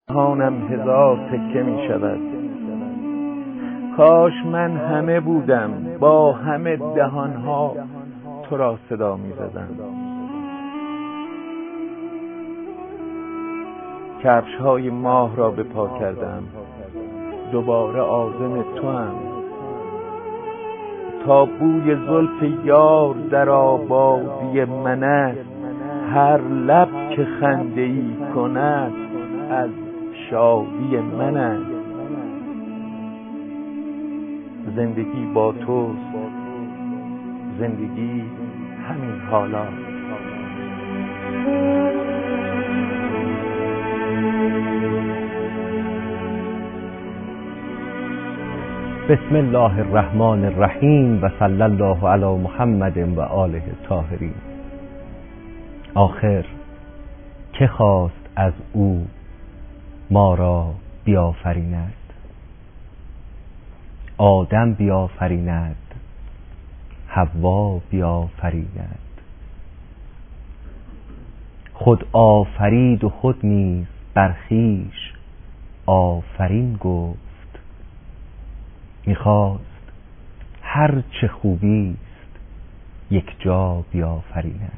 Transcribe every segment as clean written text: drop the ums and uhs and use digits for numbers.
دهانم هزار تکه می شود. کاش من همه بودم با همه دهانها تو را صدا می زدم. کفش های ماه را به پا کردم، دوباره عازم تو هم. تا بوی زلف یار در آبادی من است، هر لب که خنده ای کند از شادی من است. زندگی با توست، زندگی همین حالا. بسم الله الرحمن الرحیم و صلی الله علی محمد و آله الطاهرین. آخر که خواست از او ما را بیافریند؟ آدم بیافریند، حوا بیافریند. خود آفرید و خود نیز بر خویش آفرین گفت. میخواست هر چه خوبی است یک جا بیافریند.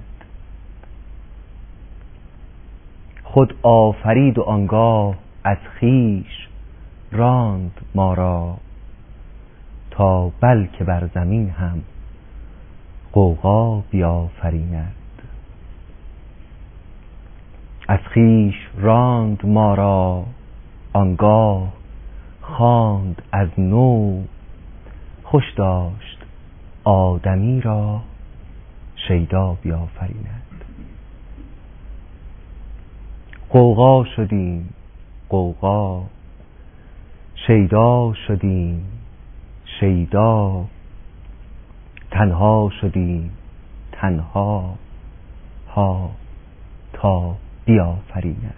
خود آفرید و آنگاه از خویش راند ما را، تا بلکه بر زمین هم غوغا بیافریند. از خویش راند ما را آنگاه خواند از نو. خوش داشت آدمی را شیدا بیافریند. غوغا شدیم غوغا، شیدا شدیم شیدا، تنها شدیم تنها ها تا بیافریند.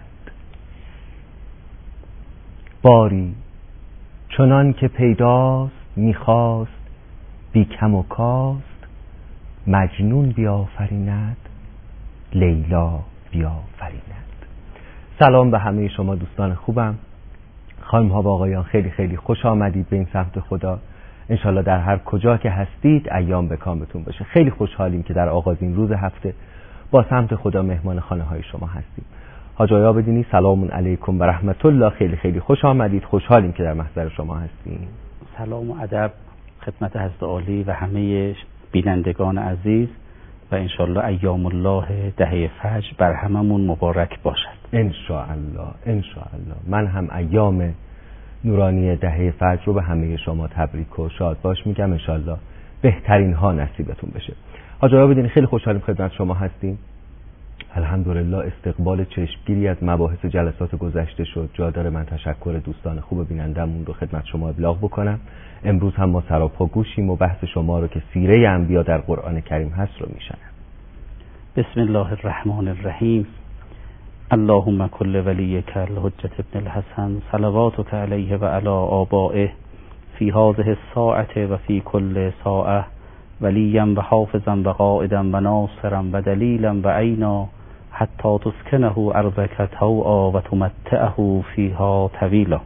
باری چنان که پیداست میخواست بی کم و کاست، مجنون بیافریند لیلا بیافریند. سلام به همه شما دوستان خوبم، خانم ها و آقایان. خیلی خیلی خوش آمدید به این سمت خدا. انشالله در هر کجا که هستید ایام به کامتون باشه. خیلی خوشحالیم که در آغازین روز هفته با سمت خدا مهمان خانه های شما هستیم. حاج آیا بدینی سلام علیکم و رحمت الله. خیلی خیلی خوش آمدید. خوشحالیم که در محضر شما هستیم. سلام و ادب خدمت حضرت عالی و همه بینندگان عزیز و انشالله ایام الله دهه فجر بر هممون مبارک باشد. انشاءالله انشاءالله. من هم ایام نورانی دهه فجر رو به همه شما تبریک و شاد باش میگم. انشاءالله بهترین ها نصیبتون بشه. حاج آیا بدینی خیلی خوشحالیم خدمت شما هستیم. الحمدلله استقبال چشمگیری از مباحث جلسات گذشته شد. جا داره من تشکر دوستان خوب بینندمون رو خدمت شما ابلاغ بکنم. امروز هم ما سراپا گوشیم و بحث شما رو که سیره انبیا در قرآن کریم هست رو میشنم. بسم الله الرحمن الرحیم. اللهم کل ولیک الحجة ابن الحسن صلواتک علیه و علی آبائه فی هذه الساعة و فی کل ساعة ولیا و حافظا و قائدا و ناصرا و دلیلا و عینا حتی تسکنه ارضک طوعا و تمتعه فیها طویلا.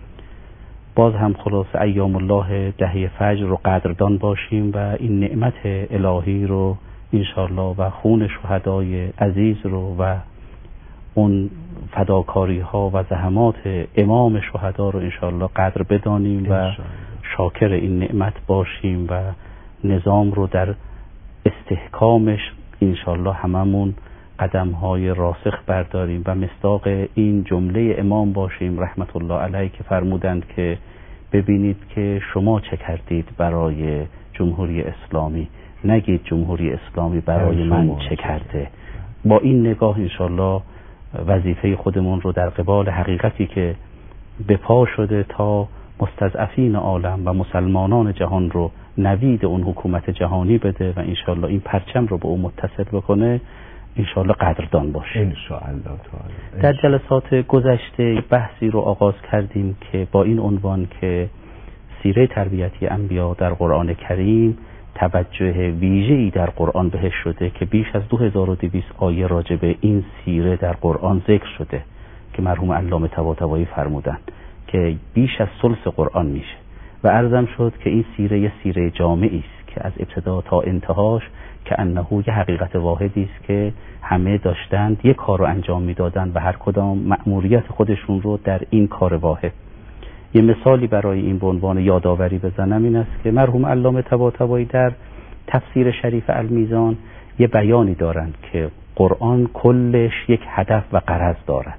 باز هم خلاص ایام الله دهه فجر رو قدردان باشیم و این نعمت الهی رو انشالله و خون شهدای عزیز رو و اون فداکاری ها و زحمات امام شهدا رو انشالله قدر بدانیم و شاکر این نعمت باشیم و نظام رو در استحکامش انشالله هممون قدم های راسخ برداریم و مصداق این جمله امام باشیم رحمت الله علیه که فرمودند که ببینید که شما چه کردید برای جمهوری اسلامی، نگید جمهوری اسلامی برای من چه کرده. با این نگاه انشالله وظیفه خودمون رو در قبال حقیقتی که به پا شده تا مستضعفین عالم و مسلمانان جهان رو نوید اون حکومت جهانی بده و انشالله این پرچم رو به اون متصل بکنه، انشالله قدردان باشه انشالله تعالی. در جلسات گذشته بحثی رو آغاز کردیم که با این عنوان که سیره تربیتی انبیا در قرآن کریم توجه ویژه‌ای در قرآن بهش شده که بیش از 2200 آیه راجع به این سیره در قرآن ذکر شده. که مرحوم علامه طباطبایی فرمودن که بیش از ثلث قرآن میشه و عرضم شد که این سیره یه سیره جامعی است که از ابتدا تا انتهاش که انه یه حقیقت واحدی است که همه داشتند یک کار رو انجام میدادند و هر کدام مأموریت خودشون رو در این کار واحد. یه مثالی برای این به عنوان یادآوری بزنم این است که مرحوم علامه طباطبایی در تفسیر شریف المیزان یه بیانی دارند که قرآن کلش یک هدف و غرض دارد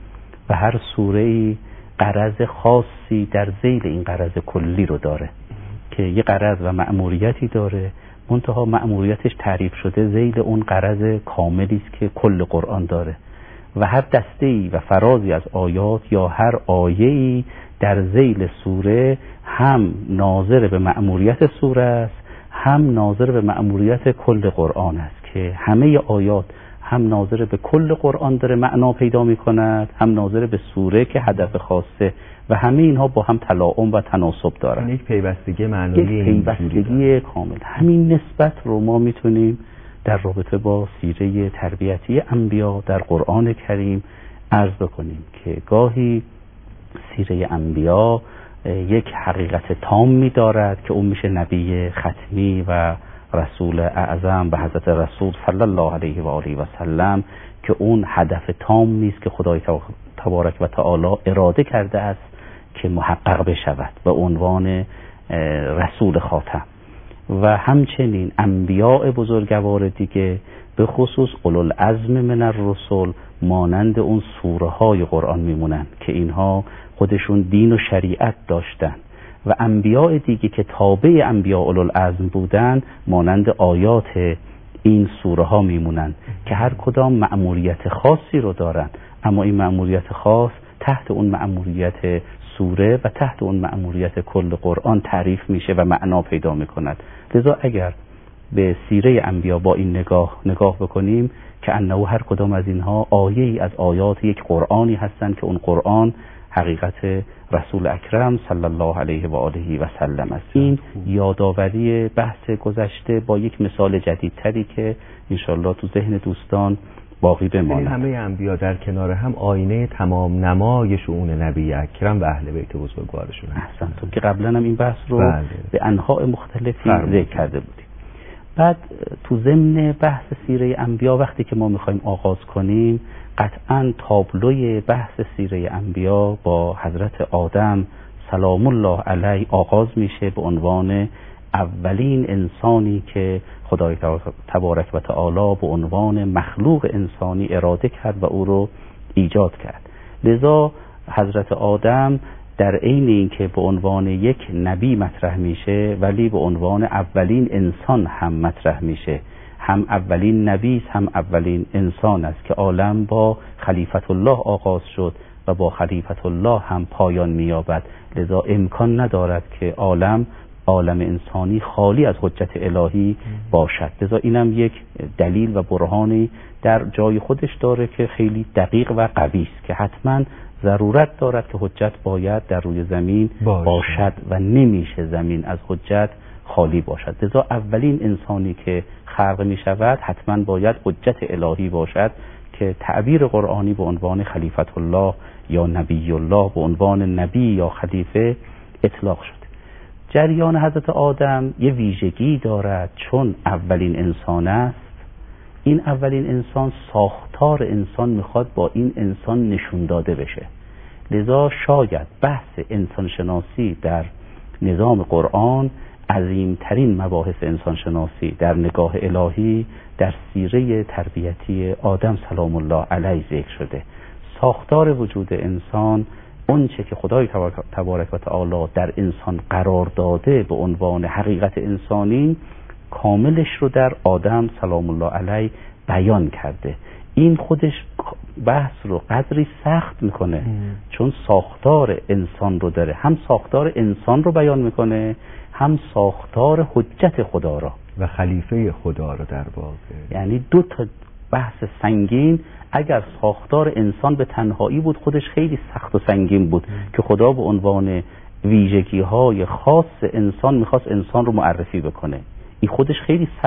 و هر سوره‌ای غرض خاصی در ذیل این غرض کلی رو داره که یه غرض و مأموریتی داره، منتها مأموریتش تعریف شده ذیل اون غرض کاملی است که کل قرآن داره و هر دسته‌ای و فرازی از آیات یا هر آیه‌ای در ذیل سوره هم ناظر به مأموریت سوره است، هم ناظر به مأموریت کل قرآن است که همه آیات هم ناظر به کل قرآن داره معنا پیدا می کند، هم ناظر به سوره که هدف خاصه و همه اینها با هم تلاعم و تناسب دارند. یک پیوستگی معنوی، یک پیوستگی کامل. همین نسبت رو ما میتونیم در رابطه با سیره تربیتی انبیا در قرآن کریم عرض بکنیم که گاهی سیره انبیا یک حقیقت تامی دارد که اون میشه نبی ختمی و رسول اعظم و حضرت رسول صلی الله علیه و آله و سلم که اون هدف تام نیست که خدای تبارک و تعالی اراده کرده است که محقق بشود به عنوان رسول خاتم. و همچنین انبیاء بزرگوار دیگه به خصوص اولوالعزم من الرسل مانند اون سوره های قرآن میمونن که اینها خودشون دین و شریعت داشتن و انبیاء دیگه که تابع انبیاء اولوالعزم بودن مانند آیات این سوره ها میمونن که هر کدام مأموریت خاصی رو دارن، اما این مأموریت خاص تحت اون مأموریت سوره و تحت اون مأموریت کل قرآن تعریف میشه و معنا پیدا میکند. لذا اگر به سیره انبیا با این نگاه بکنیم که انه هر کدام از اینها آیه‌ای از آیات یک قرآنی هستند که اون قرآن حقیقت رسول اکرم صلی الله علیه و آله و سلم است. این یادآوری بحث گذشته با یک مثال جدیدتری که انشالله تو ذهن دوستان باقی بماند. همه انبیا در کنار هم آینه تمام نمای شؤون نبی اکرم و اهل بیت بزرگوارشون. احسنتون که قبلا هم این بحث رو به انواع مختلفی ذکر کرده بودیم. بعد تو ضمن بحث سیره انبیا وقتی که ما میخوایم آغاز کنیم قطعاً تابلوی بحث سیره انبیا با حضرت آدم سلام الله علیه آغاز میشه به عنوان اولین انسانی که خدای تبارک و تعالی به عنوان مخلوق انسانی اراده کرد و او رو ایجاد کرد. لذا حضرت آدم در عین اینکه به عنوان یک نبی مطرح میشه ولی به عنوان اولین انسان هم مطرح میشه، هم اولین نبی است هم اولین انسان است که عالم با خلیفت الله آغاز شد و با خلیفت الله هم پایان می‌یابد. لذا امکان ندارد که عالم انسانی خالی از حجت الهی باشد. لذا اینم یک دلیل و برهانی در جای خودش داره که خیلی دقیق و قوی است که حتما ضرورت دارد که حجت باید در روی زمین باشد و نمیشه زمین از حجت خالی باشد. لذا اولین انسانی که خلق می شود حتما باید حجت الهی باشد که تعبیر قرآنی به عنوان خلیفت الله یا نبی الله به عنوان نبی یا خلیفه اطلاق شد. جریان حضرت آدم یه ویژگی دارد چون اولین انسان است. این اولین انسان ساختار انسان میخواد با این انسان نشون داده بشه. لذا شاید بحث انسانشناسی در نظام قرآن عظیمترین مباحث انسانشناسی در نگاه الهی در سیره تربیتی آدم سلام الله علیه ذکر شده. ساختار وجود انسان، اون چه که خدای تبارک و تعالی در انسان قرار داده به عنوان حقیقت انسانی، کاملش رو در آدم سلام الله علیه بیان کرده. این خودش بحث رو قدری سخت میکنه چون ساختار انسان رو داره، هم ساختار انسان رو بیان میکنه هم ساختار حجت خدا را و خلیفه خدا را در واقع. یعنی دو تا بحث سنگین. اگر ساختار انسان به تنهایی بود خودش خیلی سخت و سنگین بود که خدا به عنوان ویژگی های خاص انسان میخواست انسان رو معرفی بکنه. این خودش خیلی سخت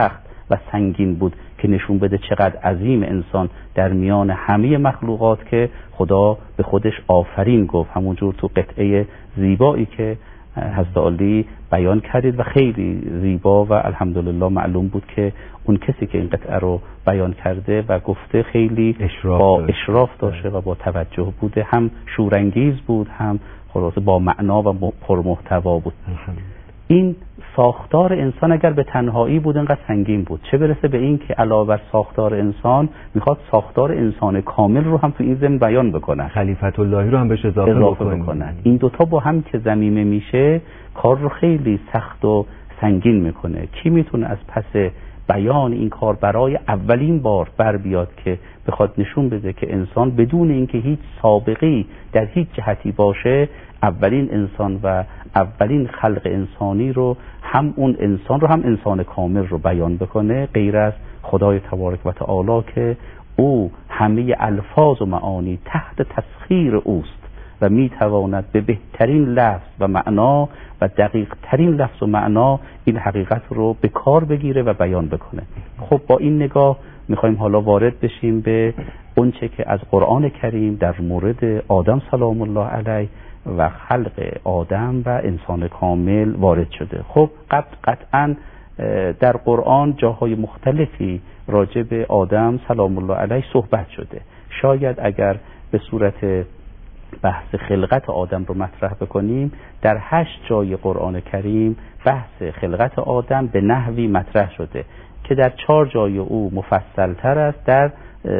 و سنگین بود که نشون بده چقدر عظیم انسان در میان همه مخلوقات که خدا به خودش آفرین گفت، همونجور تو قطعه زیبایی که حضرت علی بیان کردید و خیلی زیبا و الحمدلله معلوم بود که اون کسی که این قطعه رو بیان کرده و گفته خیلی با اشراف داشته و با توجه بوده، هم شورانگیز بود، هم خلاصه با معنا و پرمحتوا بود. این ساختار انسان اگر به تنهایی بود انقدر سنگین بود، چه برسه به این که علاوه بر ساختار انسان میخواد ساختار انسان کامل رو هم تو این ضمن بیان بکنن، خلیفت اللهی رو هم بهش اضافه بکنن. این دوتا با هم که ضمیمه میشه کار رو خیلی سخت و سنگین میکنه. کی میتونه از پس بیان این کار برای اولین بار بر بیاد که بخواد نشون بده که انسان بدون اینکه هیچ سابقه‌ای در هیچ جهتی باشه اولین انسان و اولین خلق انسانی رو، هم اون انسان رو هم انسان کامل رو بیان بکنه، غیر از خدای تبارک و تعالی که او همه الفاظ و معانی تحت تسخیر اوست و میتواند به بهترین لفظ و معنا و دقیق ترین لفظ و معنا این حقیقت رو به کار بگیره و بیان بکنه. خب با این نگاه میخوایم حالا وارد بشیم به اونچه که از قرآن کریم در مورد آدم سلام الله علیه و خلق آدم و انسان کامل وارد شده. خب قطعا در قرآن جاهای مختلفی راجع به آدم سلام الله علیه صحبت شده. شاید اگر به صورت بحث خلقت آدم رو مطرح بکنیم، در 8 جای قرآن کریم بحث خلقت آدم به نحوی مطرح شده که در 4 جای او مفصل تر است، در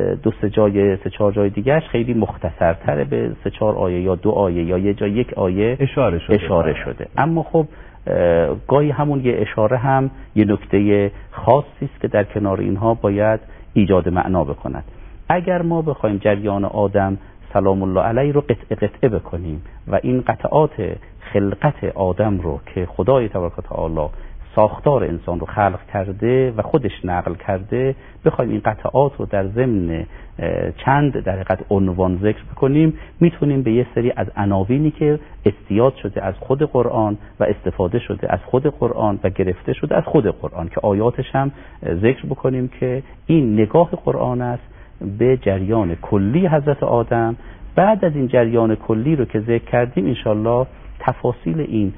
2-3 جای دیگرش خیلی مختصر تره، به 3-4 آیه یا 2 آیه یا یه جای 1 آیه اشاره شده. اما خب گاهی همون یه اشاره هم یه نکته خاصی است که در کنار اینها باید ایجاد معنا بکند. اگر ما بخوایم جریان آدم سلام الله علیه رو قطعه بکنیم و این قطعات خلقت آدم رو که خدای تبارک و تعالی ساختار انسان رو خلق کرده و خودش نقل کرده، بخوایم این قطعات رو در ضمن چند در حقیقت عنوان ذکر بکنیم، میتونیم به یه سری از عناوینی که استیاد شده از خود قرآن و استفاده شده از خود قرآن و گرفته شده از خود قرآن که آیاتش هم ذکر بکنیم که این نگاه قرآن است به جریان کلی حضرت آدم. بعد از این جریان کلی رو که ذکر کردیم انشالله تفاصیل این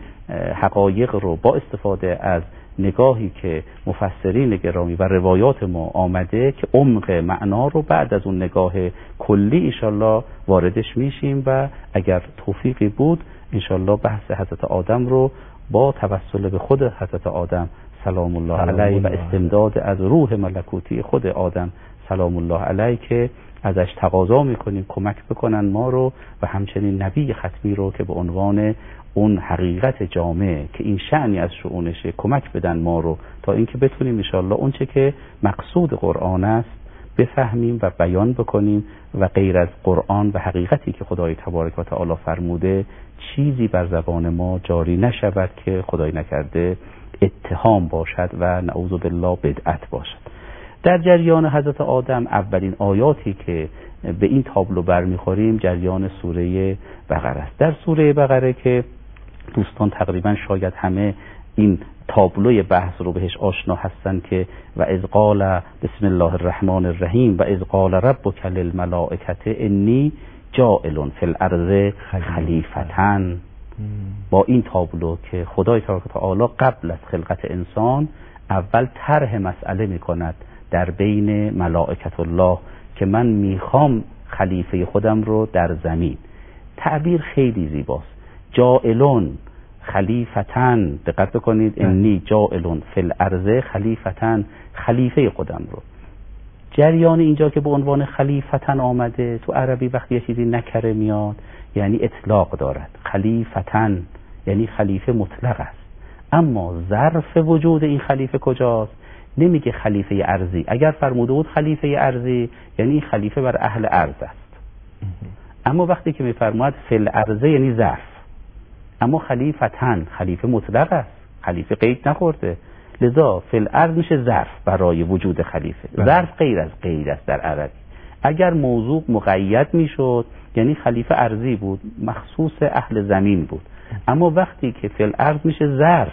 حقایق رو با استفاده از نگاهی که مفسرین گرامی و روایات ما آمده که عمق معنا رو بعد از اون نگاه کلی انشالله واردش میشیم و اگر توفیقی بود انشالله بحث حضرت آدم رو با توسل به خود حضرت آدم سلام الله علیه و استمداد از روح ملکوتی خود آدم سلام الله علیه که ازش تقاضا میکنیم کمک بکنن ما رو و همچنین نبی ختمی رو که به عنوان اون حقیقت جامع که این شأنی از شؤونشه کمک بدن ما رو تا اینکه بتونیم انشالله اون چه که مقصود قرآن است بفهمیم و بیان بکنیم و غیر از قرآن و حقیقتی که خدای تبارک و تعالی فرموده چیزی بر زبان ما جاری نشود که خدای نکرده اتهام باشد و نعوذ بالله بدعت باشد. در جریان حضرت آدم اولین آیاتی که به این تابلو برمیخوریم جریان سوره بقره است. در سوره بقره که دوستان تقریبا شاید همه این تابلوی بحث رو بهش آشنا هستن که و اذ قال بسم الله الرحمن الرحیم و اذ قال ربک للملائکه انی جاعل فی الارض خلیفة، با این تابلو که خدای تبارک و تعالی قبل از خلقت انسان اول طرح مسئله میکند در بین ملائکت الله که من میخوام خلیفه خودم رو در زمین. تعبیر خیلی زیباست، جاعلون خلیفتن، دقت بکنید انی جاعلون فی الارض خلیفتن، خلیفه خودم رو. جریان اینجا که به عنوان خلیفتن آمده تو عربی وقتی یه چیزی نکره میاد یعنی اطلاق دارد، خلیفتن یعنی خلیفه مطلق است، اما ظرف وجود این خلیفه کجاست؟ نمیگه خلیفه ارضی. اگر فرموده بود خلیفه ارضی یعنی خلیفه بر اهل ارض است، اما وقتی که میفرماید فی الارض یعنی ظرف، اما خلیفتن خلیفه مطلق است، خلیفه قید نخورده، لذا فی الارض میشه ظرف برای وجود خلیفه. ظرف غیر از قید است در عربی. اگر موضوع مقید میشد یعنی خلیفه ارضی بود، مخصوص اهل زمین بود، اما وقتی که فی الارض میشه ظرف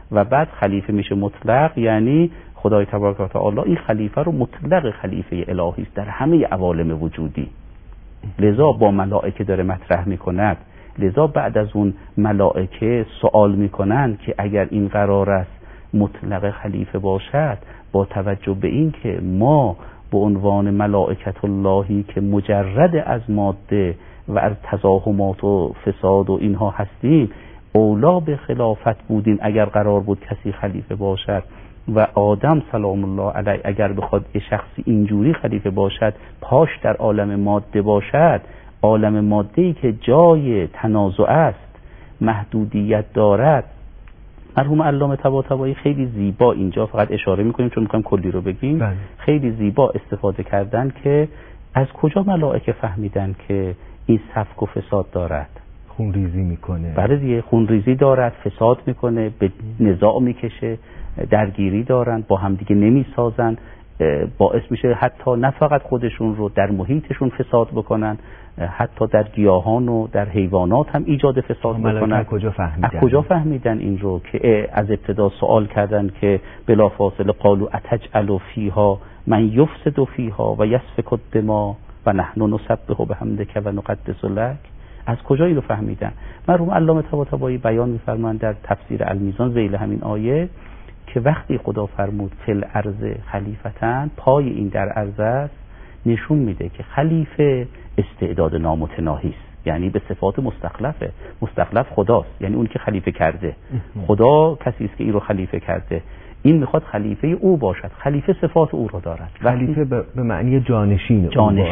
و بعد خلیفه میشه مطلق، یعنی خدای تبارک و تعالی این خلیفه رو مطلق خلیفه الهی است در همه عوالم وجودی. لذا با ملائکه داره مطرح میکند. لذا بعد از اون ملائکه سوال میکنن که اگر این قرار است مطلق خلیفه باشد، با توجه به این که ما به عنوان ملائکت اللهی که مجرد از ماده و از تزاحمات و فساد و اینها هستیم، اولا به خلافت بودیم اگر قرار بود کسی خلیفه باشد. و آدم سلام الله علیه اگر بخواد یه شخصی اینجوری خلیفه باشد، پاش در عالم ماده باشد، عالم ماده‌ای که جای تنازع است، محدودیت دارد. مرحوم علامه طباطبایی خیلی زیبا اینجا فقط اشاره میکنیم چون میخوایم کلی رو بگیم. خیلی زیبا استفاده کردن که از کجا ملائکه فهمیدن که این سفک و فساد دارد. خونریزی میکنه. بله دیگه، خونریزی دارد، فساد میکنه، به نزاع میکشه، درگیری دارن، با هم دیگه نمیسازن، باعث میشه حتی نه فقط خودشون رو در محیطشون فساد بکنن، حتی در گیاهان و در حیوانات هم ایجاد فساد بکنن. کجا فهمیدن این رو که از ابتدا سوال کردن که بلافاصله قالوا اتجعل فیها من یفسد فیها و یسفک الدماء و نحن نسبح بحمدک و نقدس لک. از کجا اینو فهمیدن؟ مرحوم علامه طباطبایی بیان می‌فرمایند در تفسیر المیزان ذیل همین آیه که وقتی خدا فرمود فل ارض خلیفتن، پای این در ارض است، نشون میده که خلیفه استعداد نامتناهی است، یعنی به صفات مستخلفه. مستخلف خداست، یعنی اون که خلیفه کرده. خدا کسی است که این رو خلیفه کرده، این میخواد خلیفه او باشد. خلیفه صفات او رو دارد. خلیفه به معنی جانشینه.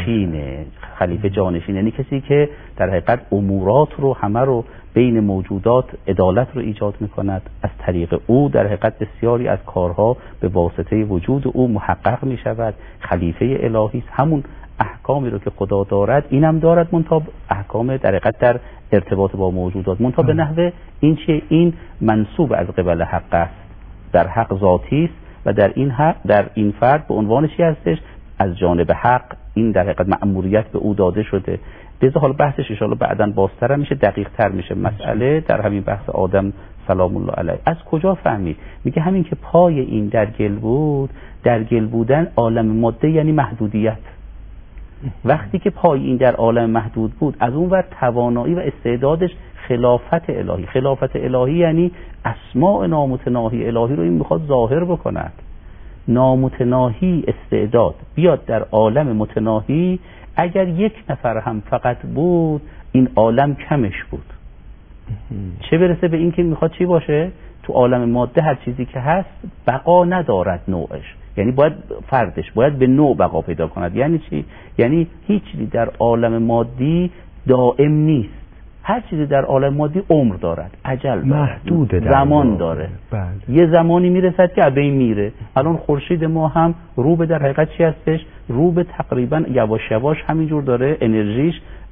خلیفه جانشینه، یعنی کسی که در حقیقت امورات رو همه رو بین موجودات عدالت رو ایجاد میکند. از طریق او در حقیقت بسیاری از کارها به واسطه وجود او محقق میشود. خلیفه الهی است. همون احکامی رو که خدا دارد اینم دارد، منتها احکام در حقیقت در ارتباط با موجودات، منتها به نحوه این چیه؟ این منسوب از قبل حق است، در حق ذاتی است و در این فرد به عنوان چی هستش؟ از جانب حق این در حقیقت مأموریت به او داده شده. لذا حالا بحثش ان شاء الله بعداً بازتر میشه، دقیق تر میشه مسئله در همین بحث آدم سلام الله علیه. از کجا فهمید؟ میگه همین که پای این در گل بود، در گل بودن عالم ماده یعنی محدودیت. وقتی که پای این در عالم محدود بود، از اون ور توانایی و استعدادش خلافت الهی. خلافت الهی یعنی اسماء نامتناهی الهی رو این میخواد ظاهر بکند. نامتناهی استعداد بیاد در عالم متناهی، اگر یک نفر هم فقط بود این عالم کمش بود. چه برسه به این که میخواد چی باشه؟ تو عالم ماده هر چیزی که هست بقا ندارد نوعش، یعنی باید فردش باید به نوع بقا پیدا کند. یعنی چی؟ یعنی هیچ چیزی در عالم مادی دائم نیست. هر چیزی در عالم مادی عمر دارد، اجل محدود زمان داره. یه زمانی میرسد که ابین میره. الان خورشید ما هم رو به در حقیقت چی هستش؟ رو به تقریبا یواش یواش همینجور داره انرژیش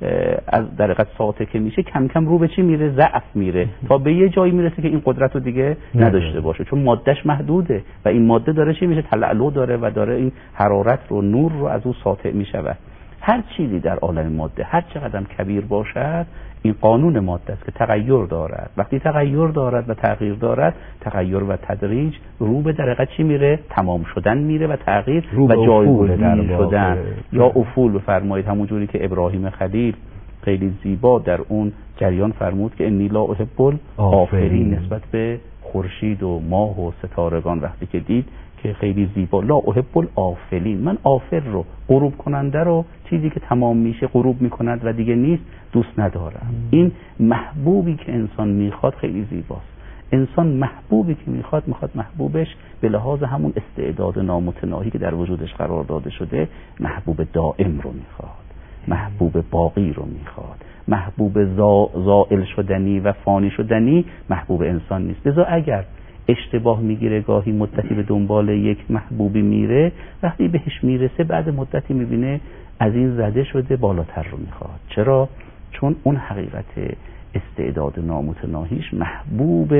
از در حقیقت ساعته که میشه کم کم رو به چی میره؟ ضعف میره، تا به یه جایی میرسه که این قدرت رو دیگه نداشته باشه، چون مادهش محدوده و این ماده داره چی میشه؟ تلالو داره و داره این حرارت رو، نور رو از اون ساطع میشود. هر چیزی در عالم ماده هر چقدر کبیر باشد، این قانون ماده است که تغییر دارد. وقتی تغییر دارد و تغییر دارد، تغییر و تدریج رو به در حقیقت چی میره؟ تمام شدن میره و تغییر و جایگزین شدن یا افول بفرمایید. همون جوری که ابراهیم خلیل خیلی زیبا در اون جریان فرمود که انی لا احب الآفلین، نسبت به خورشید و ماه و ستارگان وقتی که دید که خیلی زیبا، لا احب الآفلین، من آفل رو، غروب کننده رو، چیزی که تمام میشه غروب میکند و دیگه نیست، دوست ندارم. این محبوبی که انسان میخواد خیلی زیباست. انسان محبوبی که میخواد محبوبش به لحاظ همون استعداد نامتناهی که در وجودش قرار داده شده، محبوب دائم رو میخواد، محبوب باقی رو میخواد. محبوب زائل شدنی و فانی شدنی محبوب انسان نیست. لذا اگر اشتباه میگیره، گاهی مدتی به دنبال یک محبوبی میره، وقتی بهش میرسه بعد مدتی میبینه از این زده شده، بالاتر رو میخواد. چرا؟ چون اون حقیقت استعداد نامتناهیش محبوب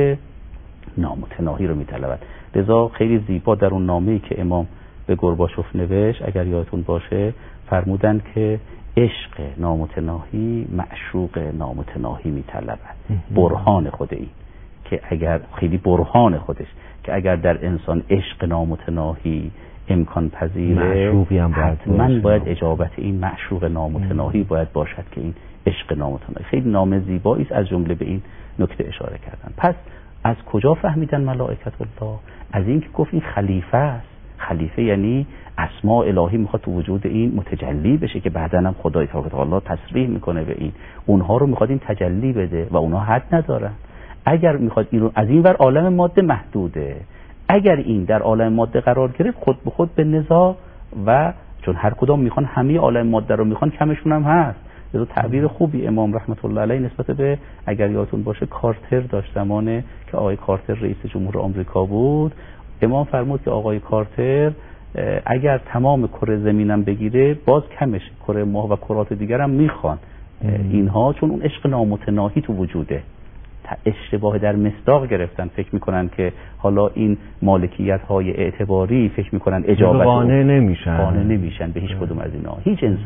نامتناهی رو میطلبد. لذا خیلی زیبا در اون نامه‌ای که امام به گورباچوف نوشت، اگر یادتون باشه، فرمودن که عشق نامتناهی معشوق نامتناهی میطلبد. برهان خود این که اگر خیلی برهان خودش که اگر در انسان عشق نامتناهی امکان پذیره، معشوقی هم حتما باید اجابت این معشوق نامتناهی باید باشد که این عشق نامتناهی. خیلی نام زیبایی است، از جمله به این نکته اشاره کردن. پس از کجا فهمیدن ملائکت الله؟ از این که گفت این خلیفه است. خلیفه یعنی اسماء الهی میخواد تو وجود این متجلی بشه که بعداً هم خدای تعالی تصریح میکنه به این، اونها رو میخواد این تجلی بده و اونها حد ندارن. اگر میخواد این رو از این ور عالم ماده محدوده، اگر این در عالم ماده قرار گرفت خود به خود به نزاع، و چون هر کدام میخوان همه عالم ماده رو میخوان، کمشون هم هست. به تعبیر خوبی امام رحمت الله علیه نسبت به، اگر یادتون باشه، کارتر داشت، زمانه که آقای کارتر رئیس جمهور آمریکا بود، امام فرمود که آقای کارتر اگر تمام کره زمینم بگیره باز کمش، کره ماه و کرات دیگر هم میخوان اینها، چون اون عشق نامتناهی تو وجوده. اشتباه در مصداق گرفتن، فکر میکنن که حالا این مالکیت های اعتباری فکر میکنن اجابت قانع نمیشن به هیچ کدوم از اینا.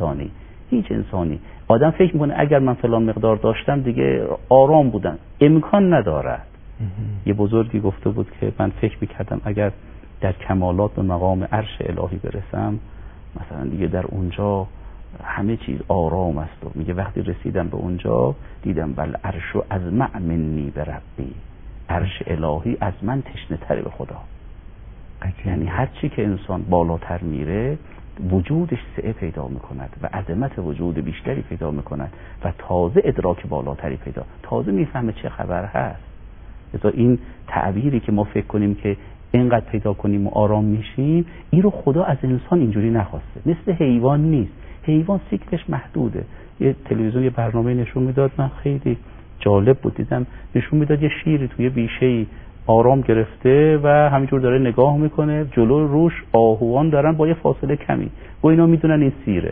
هیچ انسانی آدم فکر میکنه اگر من فلان مقدار داشتم دیگه آرام بودم، امکان ندارد. یه بزرگی گفته بود که من فکر میکردم اگر در کمالات به مقام عرش الهی برسم، مثلا دیگه در اونجا همه چیز آرام است. و میگه وقتی رسیدم به اونجا دیدم بل عرش از منی به ربی، عرش الهی از من تشنه تره به خدا. یعنی هر چی که انسان بالاتر میره وجودش سعه پیدا میکند و عظمت وجود بیشتری پیدا میکند و تازه ادراک بالاتری پیدا، تازه میفهمه چه خبر هست. لذا این تعبیری که ما فکر کنیم که اینقدر پیدا کنیم و آرام میشیم، این رو خدا از انسان اینجوری نخواسته. مثل حیوان نیست. حیوان سیکلش محدوده. یه تلویزیون یه برنامه نشون میداد، من خیلی جالب بود دیدم، نشون میداد یه شیری توی بیشه‌ای آرام گرفته و همینجور داره نگاه میکنه، جلو روش آهوان دارن با یه فاصله کمی، و اینا میدونن این سیره،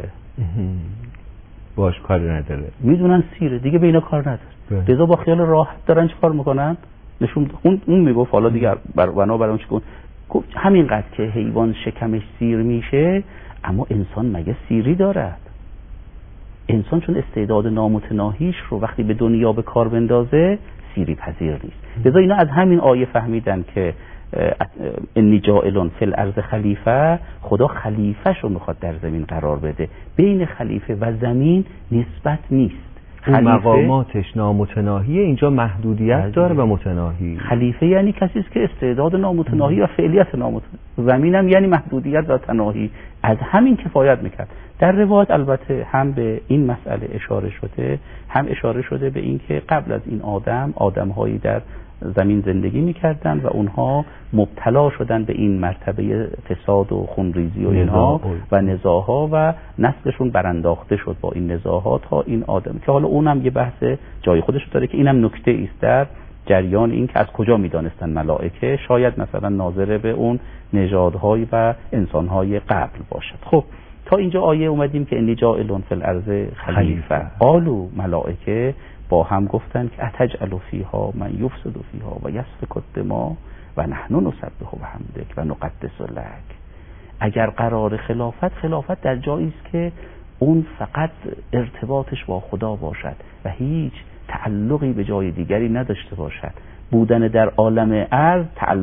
باش کاری نداره، میدونن سیره دیگه، به اینا کار نداره. لذا با خیال راحت دارن چیکار میکنن؟ نشون اون میگفت حالا دیگه بنا برای اون چیکار گفت همینقدر که حیوان شکمش سیر میشه، اما انسان مگه سیری دارد؟ انسان چون استعداد نامتناهیش رو وقتی به دنیا به کار بندازه سیری پذیر نیست. لذا اینا از همین آیه فهمیدن که انی جاعلون فی الارض خلیفه، خدا خلیفه‌ش رو میخواد در زمین قرار بده. بین خلیفه و زمین نسبت نیست. اون مقاماتش نامتناهیه، اینجا محدودیت داره و متناهی. خلیفه یعنی کسی است که استعداد نامتناهی و فعلیت نامتناهی، زمینم یعنی محدودیت و تناهی، از همین کفایت میکرد. در روایت البته هم به این مسئله اشاره شده، هم اشاره شده به این که قبل از این آدم‌هایی در زمین زندگی میکردن و اونها مبتلا شدن به این مرتبه فساد و خونریزی و اینها و نزاعها و نسلشون برانداخته شد با این نزاعها تا این آدم، که حالا اونم یه بحث جای خودش داره که اینم نکته است در جریان این که از کجا میدانستن ملائکه، شاید مثلا ناظر به اون نژادهای و انسانهای قبل باشد. خب تا اینجا آیه اومدیم که انی جاعلون فی الارض خلیفه. قالوا ملائکه با هم گفتن که اتجعل فیها من یفسد فیها و یسفک الدماء و نحن نسبح بحمدک و نقدس لک. اگر قرار خلافت در جایی است که اون فقط ارتباطش با خدا باشد و هیچ تعلقی به جای دیگری نداشته باشد. بودن در عالم ارض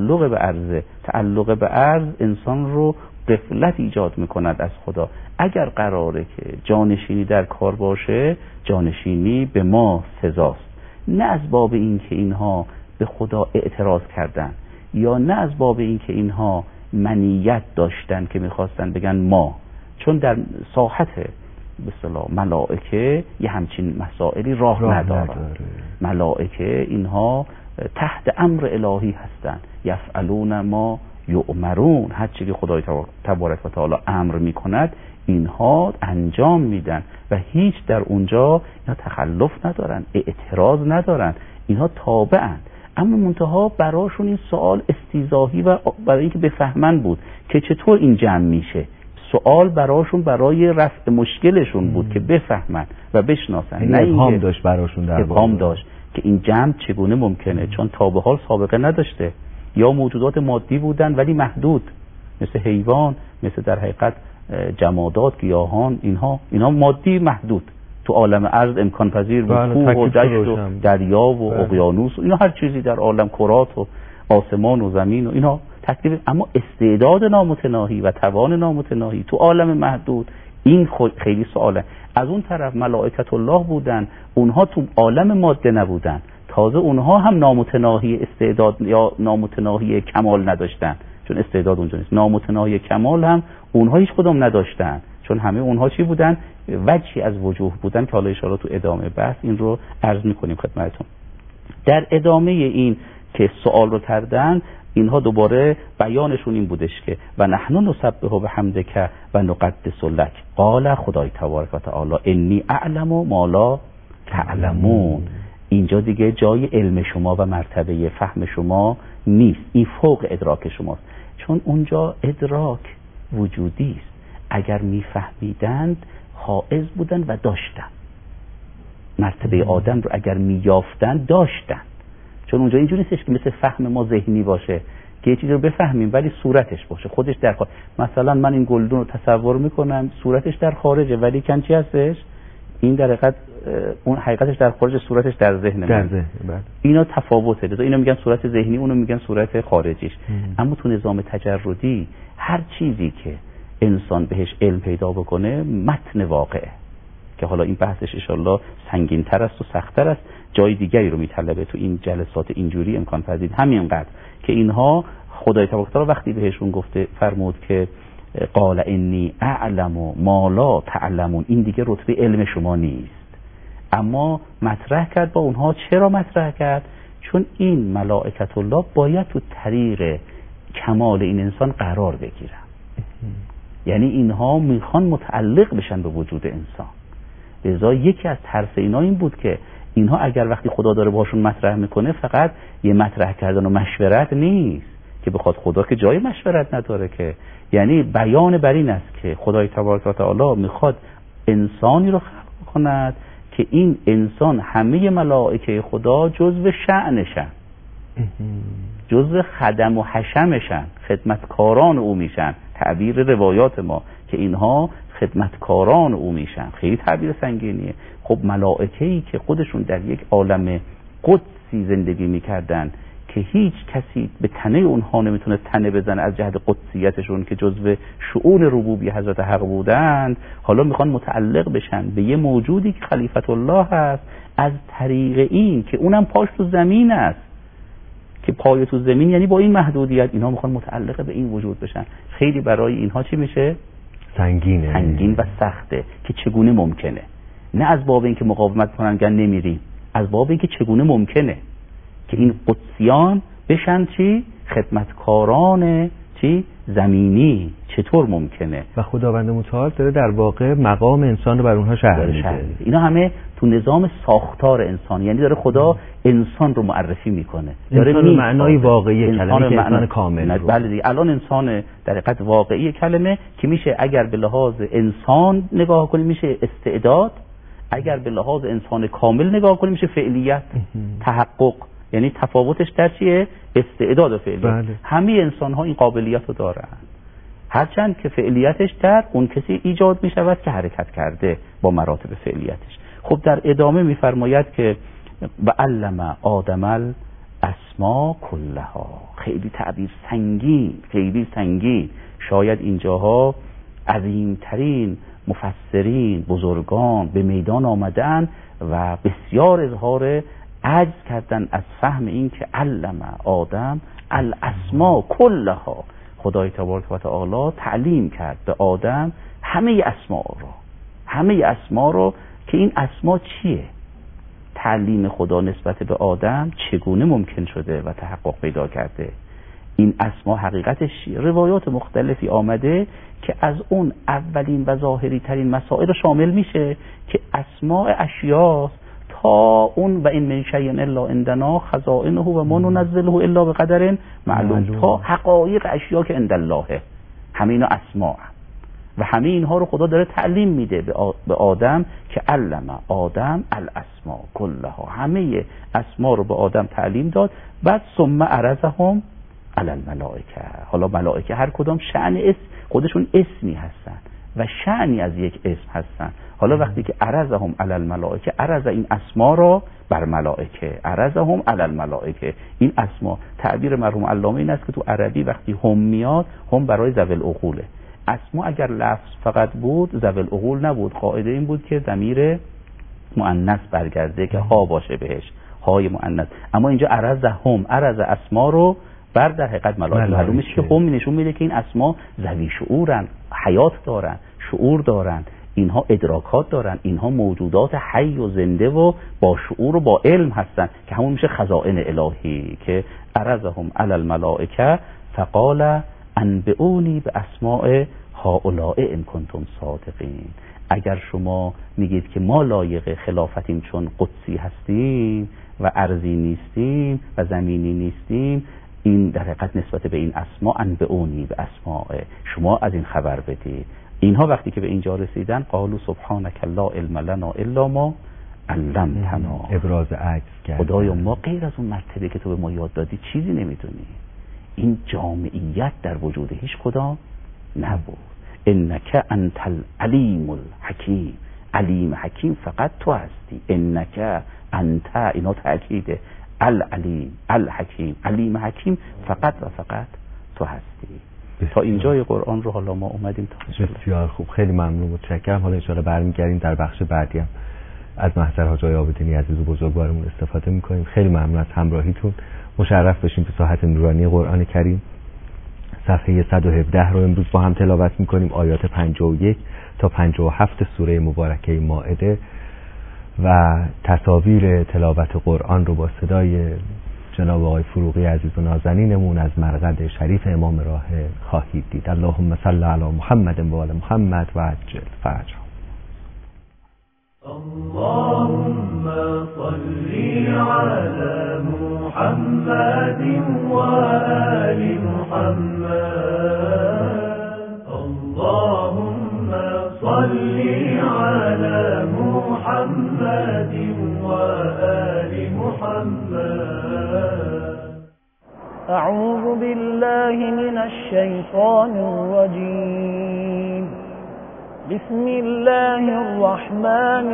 تعلق به ارض انسان رو غفلت ایجاد میکند از خدا. اگر قراره که جانشینی در کار باشه، جانشینی به ما سزاست، نه از باب این که اینها به خدا اعتراض کردن یا نه از باب این که اینها منیت داشتن که میخواستن بگن ما، چون در ساحت به اصطلاح ملائکه یه همچین مسائلی راه نداره. ملائکه اینها تحت امر الهی هستن، یفعلون ما یؤمرون، هر چیزی که خدای تبارک و تعالی امر میکند اینها انجام میدن و هیچ در اونجا اینا تخلف ندارن، اعتراض ندارن، اینها تابعن. اما منتها براشون این سوال استیضاحی و برای اینکه بفهمن بود که چطور این جمع میشه، سوال براشون برای رفع مشکلشون بود که بفهمن و بشناسن، نه ابهام داشت براشون، در ابهام داشت که این جمع چگونه ممکنه، چون تا به حال سابقه نداشته، یا موجودات مادی بودن ولی محدود، مثل حیوان، مثل در حقیقت جمادات، گیاهان، اینها مادی محدود، تو عالم ارض امکان پذیر بود، کوه و دشت و دریا و اقیانوس و اینا، هر چیزی در عالم، کرات و آسمان و زمین و اینا تکلیف. اما استعداد نامتناهی و توان نامتناهی تو عالم محدود، این خیلی سواله. از اون طرف ملائکت الله بودن، اونها تو عالم ماده نبودن، تازه اونها هم نامتناهی استعداد یا نامتناهی کمال نداشتن، چون استعداد اونجا نیست. نامتناهی کمال هم اونها هیچ کدوم نداشتن، چون همه اونها چی بودن؟ وجهی از وجوه بودن، که حالا ان شاءالله تو ادامه بحث این رو عرض می‌کنیم خدمتتون. در ادامه این که سوال رو کردن، اینها دوباره بیانشون این بودش که و نحن نسبح بحمدک و نقدس لک، قال خدای تبارک و تعالی انی اعلم ما لا تعلمون. اینجا دیگه جای علم شما و مرتبه فهم شما نیست، این فوق ادراک شماست، چون اونجا ادراک وجودی است. اگر میفهمیدند حائز بودن و داشتن، مرتبه آدم رو اگر میافتن داشتن، چون اونجا اینجوری نیستش که مثل فهم ما ذهنی باشه که یه چیزی رو بفهمیم ولی صورتش باشه خودش در خارج. مثلا من این گلدون رو تصور میکنم، صورتش در خارجه ولی کن چی هستش؟ این در حقیقت اون حقیقتش در خارج، صورتش در ذهن من. اینا تفاوته، اینا میگن صورت ذهنی، اونو میگن صورت خارجیش. اما تو نظام تجردی هر چیزی که انسان بهش علم پیدا بکنه متن واقعه، که حالا این بحثش انشالله سنگین‌تر است و سخت‌تر است، جای دیگری رو میطلبه تو این جلسات اینجوری امکان پذیر. همینقدر که اینها خدای تبارک و تعالی وقتی بهشون گفته فرمود که قال انی اعلم ما لا تعلمون، این دیگه رتبه علم شما نیست، اما مطرح کرد با اونها. چرا مطرح کرد؟ چون این ملائکت الله باید تو طریق کمال این انسان قرار بگیرن، یعنی اینها میخوان متعلق بشن به وجود انسان. لذا یکی از ترس اینا این بود که اینها اگر وقتی خدا داره باشون مطرح میکنه فقط یه مطرح کردن و مشورت نیست، که بخواد خدا که جای مشورت نداره که، یعنی بیان بر این است که خدای تبارک و تعالی میخواد انسانی رو خلق کند که این انسان همه ملائکه خدا جزو شأنشن، جزو خدم و حشمشن، خدمتکاران او میشن. تعبیر روایات ما که اینها خدمتکاران او میشن، خیلی تعبیر سنگینیه. خب ملائکه‌ای که خودشون در یک عالم قدسی زندگی میکردن که هیچ کسی به تنه اونها نمیتونه تنه بزنه از جهت قدسیتشون که جزو شؤون ربوبی حضرت حق بودند، حالا میخوان متعلق بشن به یه موجودی که خلیفت الله هست، از طریق این که اونم پاش تو زمین است، که پای تو زمین یعنی با این محدودیت اینها میخوان متعلق به این وجود بشن. خیلی برای اینها چی میشه؟ سنگین و سخته که چگونه ممکنه، نه از باب اینکه مقاومت کنن گن نمیریم، از باب اینکه چگونه ممکنه که این قدسیان بشن چی؟ خدمتکاران چی؟ زمینی. چطور ممکنه؟ و خداوند متعال داره در واقع مقام انسان رو بر اونها شرح میده. اینا همه تو نظام ساختار انسان، یعنی داره خدا انسان رو معرفی میکنه، داره انسان معنای واقعی کلمه که انسان کامل رو. بله دیگه، الان انسان در حقیقت واقعی کلمه که میشه اگر به لحاظ انسان نگاه کنیم میشه استعداد، اگر به لحاظ انسان کامل نگاه کنیم میشه فعلیت، تحقق. یعنی تفاوتش در چیه؟ استعداد و فعلیت. بله. همه انسان ها این قابلیت رو دارن، هرچند که فعلیتش در اون کسی ایجاد می شود که حرکت کرده با مراتب فعلیتش. خب در ادامه میفرماید که و علم آدم الاسما کلها. خیلی تعبیر سنگین، خیلی سنگین. شاید اینجاها عظیمترین مفسرین بزرگان به میدان آمدن و بسیار اظهار عجز کردن از فهم این که علم آدم الاسما کلها، خدای تبارک و تعالی تعلیم کرد به آدم همه اسما رو که این اسما چیه؟ تعلیم خدا نسبت به آدم چگونه ممکن شده و تحقق پیدا کرده؟ این اسما حقیقتش روایات مختلفی آمده که از اون اولین و ظاهری ترین مسائل رو شامل میشه که اسماء اشیاست تا اون و این من شیء الا عندنا خزائنه و ما ننزله الا بقدر معلوم، تا حقایق اشیا که عند الله. همه اینا اسماء و همه اینها رو خدا داره تعلیم میده به آدم که علم آدم الاسماء کلها، همه اسما رو به آدم تعلیم داد. بعد ثم عرضهم علی الملائکه. حالا ملائکه هر کدام شأن خودشون اسمی هستن، و شأنی از یک اسم هستن. حالا وقتی که عرضهم علی الملائکه، عرض این اسما را بر ملائکه، عرضهم علی الملائکه، این اسما تعبیر مرحوم علامه این است که تو عربی وقتی هم میاد، هم برای ذوی العقوله. اسما اگر لفظ فقط بود ذوی العقول نبود، قاعده این بود که ضمیر مؤنث برگرده که ها باشه بهش، های مؤنث. اما اینجا عرضهم، عرض اسما رو بر در حقیقت ملائکه. معلوم میشه که هم نشون میده که این اسما ذوی شعورن، حیات دارن، شعور دارن، اینها ادراکات دارن، اینها موجودات حی و زنده و با شعور و با علم هستن که همون میشه خزائن الهی. که عرضهم علی الملائکه فقال انبئونی باسماء هؤلاء ان کنتم صادقین. اگر شما میگید که ما لایق خلافتیم چون قدسی هستیم و ارضی نیستیم و زمینی نیستیم، این در حقیقت نسبت به این اسما انبئونی به اسماء، شما از این خبر بدید. اینها وقتی که به اینجا رسیدن قالوا سبحانك لا علم لنا الا ما علمتنا، ابراز عجز کرد. خدایا ما غیر از اون مرتبه که تو به ما یاد دادی چیزی نمیدونی. این جامعیت در وجود هیچ کدام نبود. انک انت العلیم الحکیم، علیم حکیم فقط تو هستی. انک انت، اینا تأکیده، العلیم الحکیم، علیم حکیم فقط و فقط تو هستی. تا اینجای قرآن رو حالا ما اومدیم تا بسیار خوب، خیلی ممنون، متشکرم. حالا ان شاءالله برمیگردیم در بخش بعدی هم از محضر حاج آقای عابدینی عزیز و بزرگوارمون استفاده میکنیم. خیلی ممنون از همراهیتون، مشرف بشیم به ساحت نورانی قرآن کریم. صفحه 117 رو امروز با هم تلاوت میکنیم، آیات 51 تا 57 سوره مبارکه مائده و تصاویر تلاوت قرآن رو با صدای جناب آقای فروغی عزیز و نازنینمون از مرقد شریف امام راه خواهید دید. اللهم صل علی محمد و آل محمد و عجل فرجهم. اللهم صل على محمد وآل محمد. اللهم صل على محمد وآل محمد. أعوذ بالله من الشيطان الرجيم. بسم الله الرحمن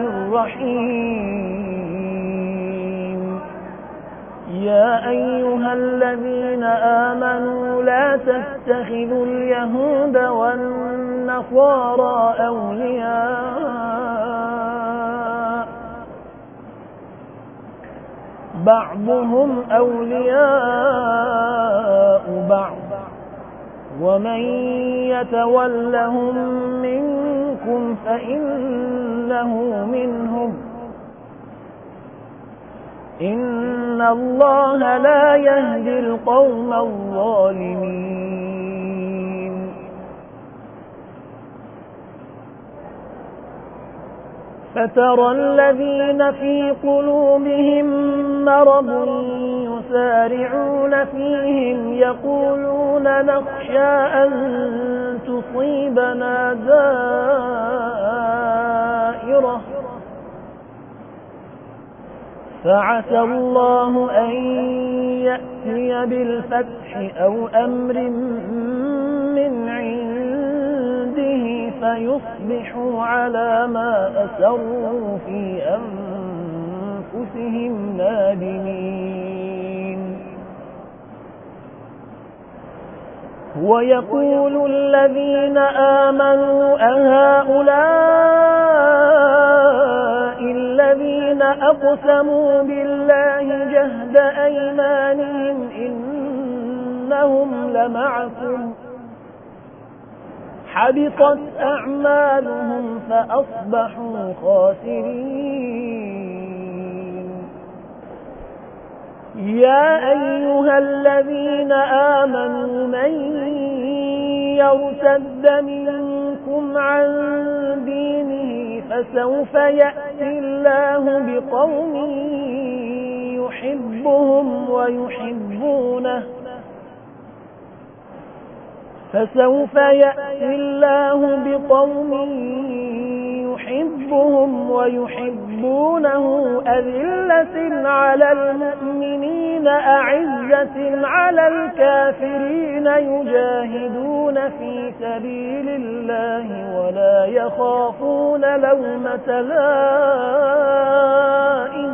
الرحيم. يا أيها الذين آمنوا لا تتخذوا اليهود والنصارى أولياء بعضهم أولياء بعض ومن يتولهم منكم فإنه منهم إن الله لا يهدي القوم الظالمين. فترى الذين في قلوبهم مرض يسارعون فيهم يقولون نخشى أن تصيبنا دائرة فعسى الله أن يأتي بالفتح أو أمر من عنده فيصبحوا على ما أسروا في أنفسهم نادمين. ويقول الذين آمنوا أهؤلاء الذين أقسموا بالله جهد أيمانهم إنهم لمعكم حبطت أعمالهم فأصبحوا خاسرين. يا أيها الذين آمنوا من يرتد منكم عن دينه فسوف يأتي الله بقوم يحبهم ويحبونه فسوف يأتي الله بقوم يحبهم ويحبونه أذلة على المؤمنين أعزة أذلة على الكافرين يجاهدون في سبيل الله ولا يخافون لومة لائم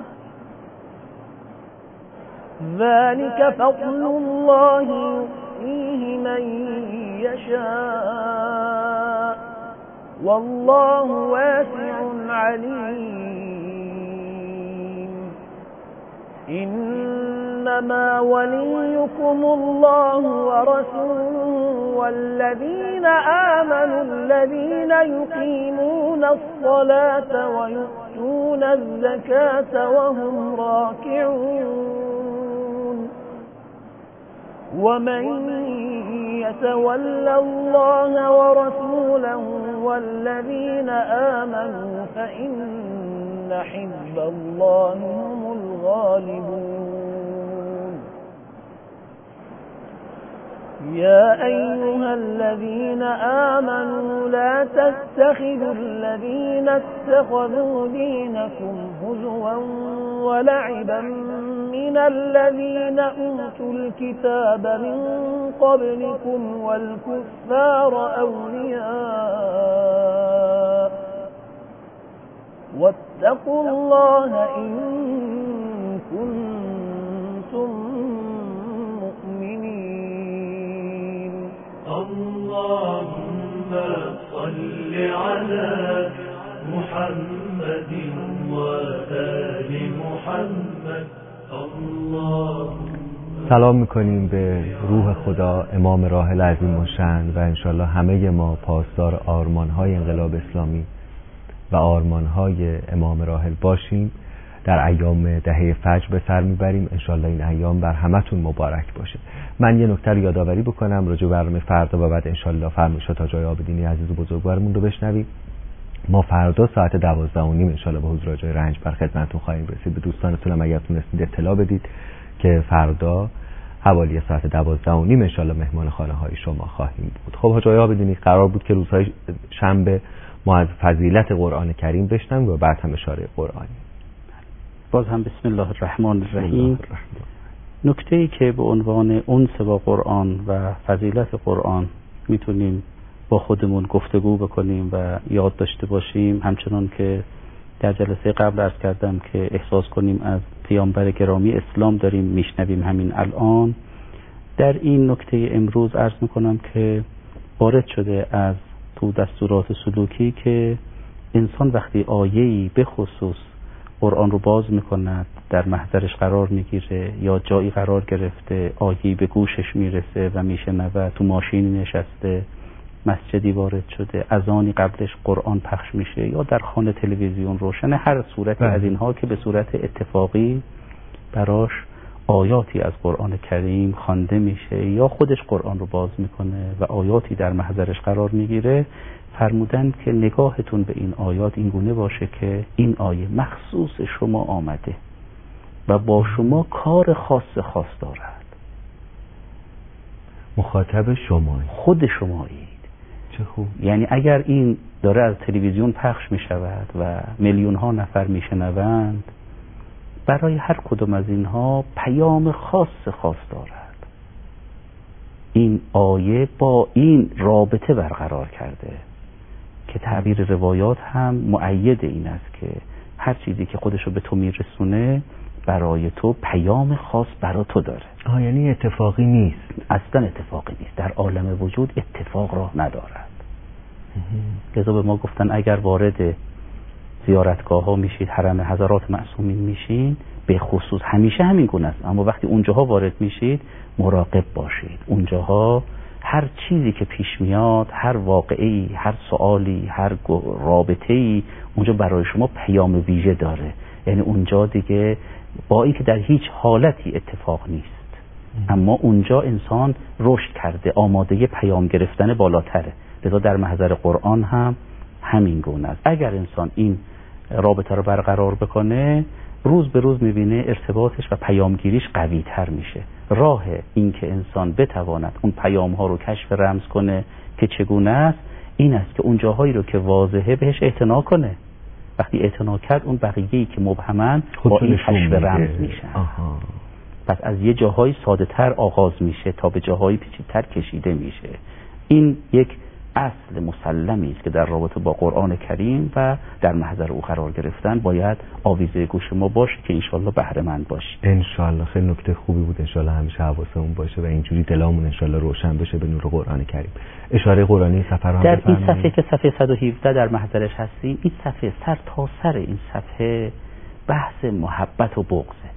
ذلك فضل الله يؤتيه من يشاء والله واسع عليم إنما وليكم الله ورسوله والذين آمنوا الذين يقيمون الصلاة ويؤتون الزكاة وهم راكعون ومن يتول الله ورسوله والذين آمنوا فإن حزب الله هم الغالبون يا أيها الذين آمنوا لا تتخذوا الذين اتخذوا دينكم هزوا ولعبا من الذين أوتوا الكتاب من قبلكم والكفار أولياء واتقوا الله إن كنتم مؤمنين اللهم صل على محمد وآل محمد. سلام میکنیم به روح خدا امام راحل عظیم الشأن و انشالله همه ما پاسدار آرمانهای انقلاب اسلامی و آرمانهای امام راحل باشیم. در ایام دهه فجر به سر میبریم، انشالله این ایام بر همتون مبارک باشه. من یه نکته رو یادآوری بکنم راجع به برنامه فردا و بعد انشالله فرمایشات حاج آبدینی عزیز و بزرگوارمون رو بشنویم. ما فردا ساعت 12:30 انشالله به حضور حاج رنجبر خدمتتون خواهیم رسید. به دوستانتون هم اگر تونستید اطلاع بدید که فردا حوالی ساعت 12:30 انشالله مهمان خانه های شما خواهیم بود. خب حاج آبدینی قرار بود که روزهای شنبه ما از فضیلت قرآن کریم بشنویم و بعد هم اشاره قرآنی. باز هم بسم الله الرحمن الرحیم. نکته‌ای که به عنوان انس با قرآن و فضیلت قرآن میتونیم با خودمون گفتگو بکنیم و یاد داشته باشیم، همچنان که در جلسه قبل عرض کردم که احساس کنیم از پیامبر گرامی اسلام داریم میشنویم همین الان. در این نکته امروز عرض میکنم که وارد شده از تو دستورات سلوکی که انسان وقتی آیه‌ای به خصوص قرآن رو باز میکند، در محضرش قرار میگیره یا جایی قرار گرفته، آیه‌ای به گوشش میرسه و میشنوه، تو ماشینی نشسته، مسجدی وارد شده، اذانی قبلش قرآن پخش میشه یا در خانه تلویزیون روشنه، هر صورتی از اینها که به صورت اتفاقی براش آیاتی از قرآن کریم خوانده میشه یا خودش قرآن رو باز میکنه و آیاتی در محضرش قرار میگیره، فرمودن که نگاهتون به این آیات این گونه باشه که این آیه مخصوص شما آمده و با شما کار خاص دارد. مخاطب شمایی، خود شمایید. چه خوب. یعنی اگر این داره از تلویزیون پخش می شود و میلیون ها نفر می شنوند، برای هر کدوم از اینها پیام خاص دارد. این آیه با این رابطه برقرار کرده که تعبیر روایات هم مؤید این است که هر چیزی که خودشو به تو میرسونه برای تو پیام خاص برای تو داره. یعنی اتفاقی نیست. اصلا اتفاقی نیست. در عالم وجود اتفاق راه ندارد. لذا به ما گفتن اگر وارد زیارتگاه ها میشید، حرم حضرات معصومین میشین، به خصوص همیشه همین گونه است، اما وقتی اونجاها وارد میشید مراقب باشید. اونجاها هر چیزی که پیش میاد، هر واقعی، هر سوالی، هر رابطه‌ای اونجا برای شما پیام ویژه داره. یعنی اونجا دیگه با این که در هیچ حالتی اتفاق نیست، اما اونجا انسان رشد کرده، آماده پیام گرفتن بالاتره. لذا در محضر قرآن هم همین گونه است. اگر انسان این رابطه رو برقرار بکنه، روز به روز میبینه ارتباطش و پیامگیریش قوی تر میشه. راه این که انسان بتواند اون پیام ها رو کشف رمز کنه که چگونه است، این است که اون جاهایی رو که واضحه بهش اعتنا کنه. وقتی اعتنا کرد، اون بقیه‌ای که مبهمن با این کشف رمز میشن. پس از یه جاهای ساده تر آغاز میشه تا به جاهای پیچیده‌تر کشیده میشه. این یک اصل مسلمی است که در رابطه با قرآن کریم و در محضر او قرار گرفتن باید آویزه گوش ما باشه که انشالله بهره مند باشیم. انشالله. خیلی نکته خوبی بود. انشالله همیشه حواسمون باشه و اینجوری دلامون انشالله روشن بشه به نور قرآن کریم. اشاره قرآنی صفحه رو هم در این بفرمایید. صفحه که صفحه 117 در محضرش هستیم، این صفحه سر تا سر این صفحه بحث محبت و بغضه.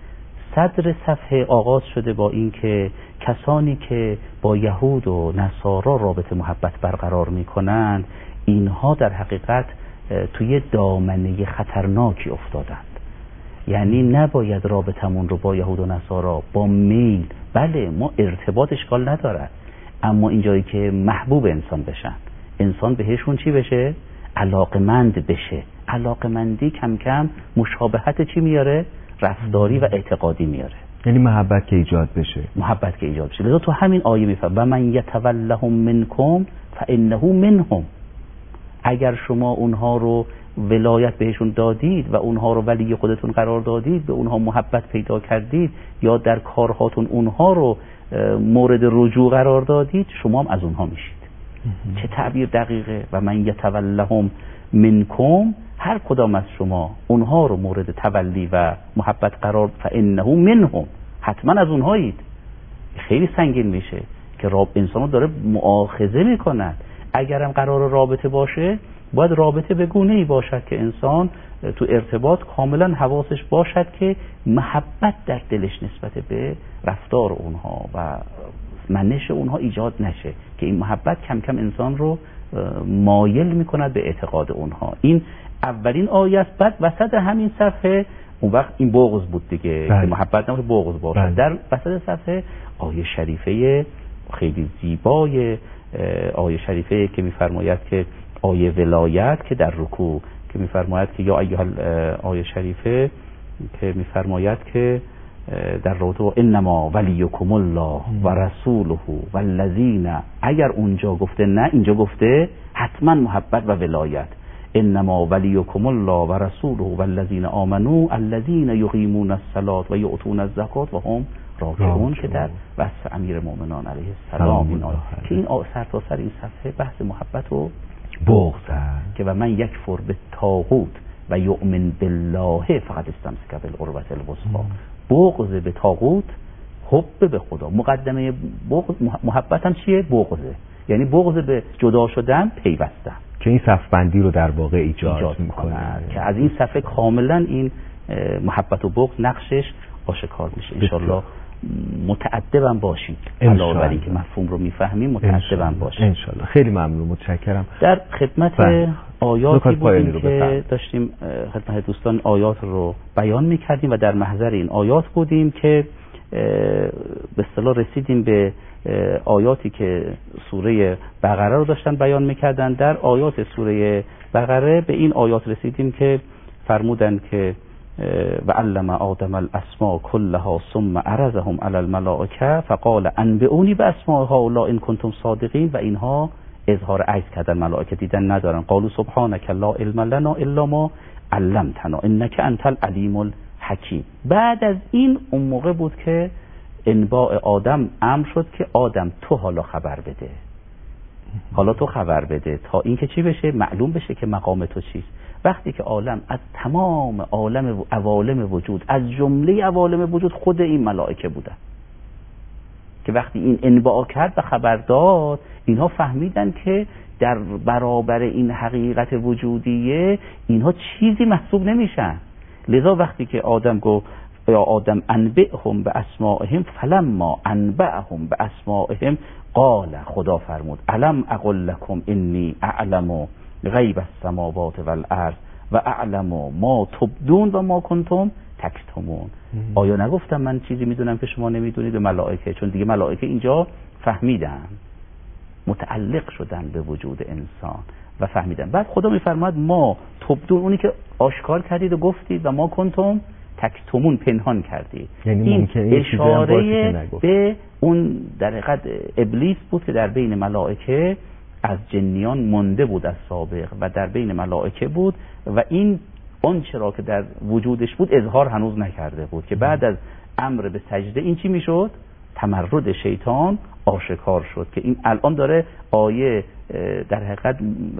صدر صفحه آغاز شده با این که کسانی که با یهود و نصارا رابطه محبت برقرار میکنند، اینها در حقیقت توی دامنه خطرناکی افتادند. یعنی نباید رابطمون رو با یهود و نصارا با میل، بله ما ارتباط اشکال ندارد، اما اینجایی که محبوب انسان بشن، انسان بهشون چی بشه؟ علاقمند بشه. علاقمندی کم کم مشابهت چی میاره؟ رفتاری و اعتقادی میاره. یعنی محبت که ایجاد بشه. محبت که ایجاد بشه. لذا تو همین آیه میفهم و من یتولهم منکم فانه منهم. اگر شما اونها رو ولایت بهشون دادید و اونها رو ولی خودتون قرار دادید، به اونها محبت پیدا کردید یا در کارهاتون اونها رو مورد رجوع قرار دادید، شما هم از اونها میشید. چه تعبیر دقیقه. و من یتولهم منکم، هر کدام از شما اونها رو مورد تولی و محبت قرار، فانه منهم، حتما از اونهایید. خیلی سنگین میشه که انسان رو داره مؤاخذه میکند. اگرم قرار رابطه باشه، باید رابطه به گونه‌ای باشد که انسان تو ارتباط کاملا حواسش باشد که محبت در دلش نسبت به رفتار اونها و منش اونها ایجاد نشه، که این محبت کم کم انسان رو مایل میکند به اعتقاد اونها. این اولین آیه است. بعد وسط همین صفحه اون وقت این بغض بود دیگه، که محبت نمیشه بغض باشه. در وسط صفحه آیه شریفه خیلی زیبای آیه شریفه که میفرماید که آیه ولایت که در رکوع که میفرماید که یا ایها آیه شریفه که میفرماید که در رابطه با انما ولیکم الله و رسوله والذین، اگر اونجا گفته نه، اینجا گفته حتما محبت و ولایت. انما ولیکم الله و رسوله والذین آمنوا الذین یقیمون الصلاة و یؤتون الزکاة و هم راکعون، که در وصف امیر المؤمنین علیه السلام این آیه که این سر تا سر این صفحه بحث محبت و بغض که و من یکفر بالطاغوت و یؤمن بالله فقد استمسک بالعروة الوثقی. بغض به طاغوت، حب به خدا. مقدمه بغض محبت هم چیه؟ بغضه، یعنی بغض به جدا شدن، پیوستن، که این صفبندی رو در واقع ایجاد میکنه، که از این صفحه کاملا این محبت و بغض نقشش آشکار میشه. انشالله متأدبم باشید، علاوه بر اینکه مفهوم رو میفهمیم متأدبم باشید انشالله. خیلی ممنون، متشکرم. در خدمت آیاتی بودیم که داشتیم خدمت دوستان آیات رو بیان میکردیم و در محضر این آیات بودیم که به اصطلاح رسیدیم به آیاتی که سوره بقره رو داشتن بیان میکردن. در آیات سوره بقره به این آیات رسیدیم که فرمودن که و علم آدم الاسماء كلها ثم عرضهم على الملائکه فقال انبئونی باسماء هؤلاء ان کنتم صادقین. و اینها اظهار عجز کردن، ملائکه دیدن ندارن. قالوا سبحانك لا علم لنا الا ما علمتنا انك انت العلیم الحکیم. بعد از این اون موقع بود که انباء آدم امر شد که آدم تو حالا خبر بده، حالا تو خبر بده تا اینکه چی بشه؟ معلوم بشه که مقام تو چیست. وقتی که عالم از تمام عوالم وجود، از جمله عوالم وجود خود این ملائکه بودن که وقتی این انباء کرد و خبر داد، اینها فهمیدن که در برابر این حقیقت وجودیه اینها چیزی محسوب نمیشن. لذا وقتی که آدم گفت یا آدم انبئهم باسمائهم فلما انبأهم باسمائهم قال، خدا فرمود الم اقل لكم انی اعلم غیب السماوات والارض و اعلم ما تبدون و ما کنتم تکتمون. آیا نگفتم من چیزی میدونم که شما نمیدونید؟ به ملائکه، چون دیگه ملائکه اینجا فهمیدن، متعلق شدن به وجود انسان و فهمیدن. بعد خدا میفرماد ما تبدون، اونی که آشکار کردید و گفتید، و ما کنتم تکتمون، پنهان کردید. یعنی این اشاره به اون در حقیقت ابلیس بود که در بین ملائکه از جنیان مونده بود از سابق و در بین ملائکه بود و این اون چرا که در وجودش بود اظهار هنوز نکرده بود، که بعد از امر به سجده این چی میشد؟ تمرد شیطان آشکار شد که این الان داره آیه در حقیقت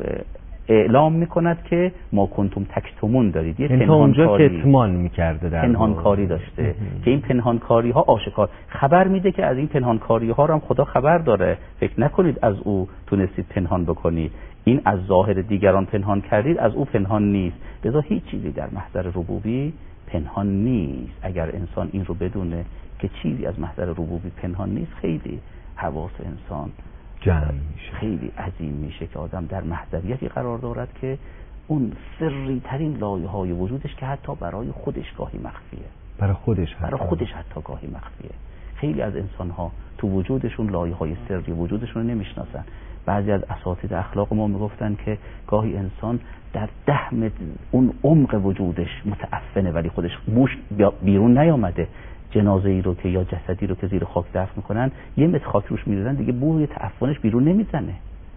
اعلام میکند که ما کنتم تکتمون دارید، یه پنهانکاری کتمان میکرده، در پنهانکاری داشته که این پنهانکاری ها آشکار خبر میده که از این پنهانکاری ها هم خدا خبر داره. فکر نکنید از او تونستید پنهان بکنید، این از ظاهر دیگران پنهان کردید، از او پنهان نیست. لذا هیچ چیزی در محضر ربوبی پنهان نیست. اگر انسان این رو بدونه که چیزی از محضر ربوبی پنهان نیست، خیلی حواس انسان جمع میشه، خیلی عظیم میشه که آدم در محضریتی قرار دارد که اون سری ترین لایه های وجودش که حتی برای خودش گاهی مخفیه، برای خودش حتی گاهی مخفیه. خیلی از انسان ها تو وجودشون لایه های سری وجودشون رو نمیشناسن. بعضی از اساتید اخلاق ما میگفتن که گاهی انسان در 10 متر اون عمق وجودش متعفنه ولی خودش موش بیرون نیامده. جنازه ای رو که یا جسدی رو که زیر خاک دفن میکنن 1 متر خاک روش میذارن دیگه بوی تعفنش بیرون نمیزنه.